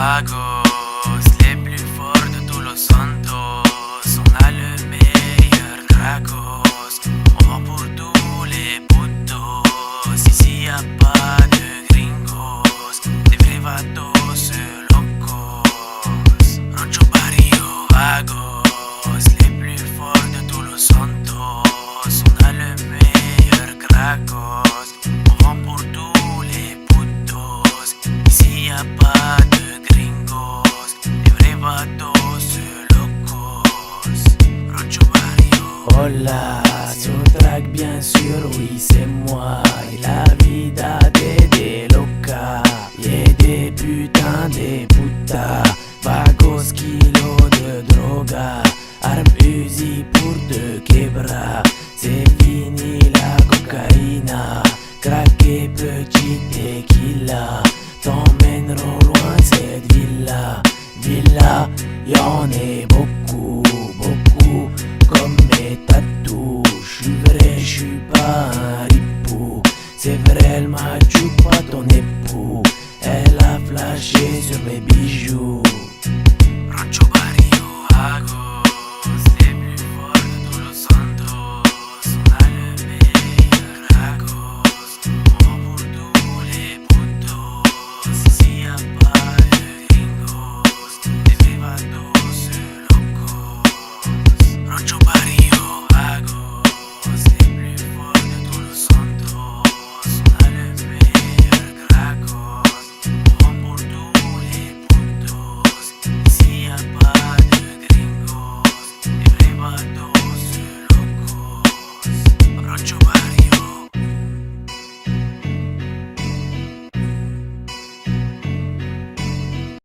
Vagos, les plus forts de tous Los Santos. On a le meilleur Cracos. On vend pour tous les putos. Ici y'a pas de gringos, des vrais vatos locos. Rocho Barrio, Vagos, les plus forts de tous Los Santos. On a le meilleur Cracos. On vend pour tous les putos. Ici y'a pas de gringos, des vrais vatos locos. Rocho Barrio. Hola, sur track bien sûr, oui c'est moi. Et la vida des locas, y'a des putains, des putas. Vagos, kilos de droga, armes Uzi pour te quebra. C'est fini la cocaïna, craquer petit tequila. T'emmèneront loin cette villa. Villa, y'en est beaucoup, beaucoup. Comme mes tatous, j'suis vrai, j'suis pas un ripou. C'est vrai, elle m'a tué pas ton époux. Elle a flashé sur mes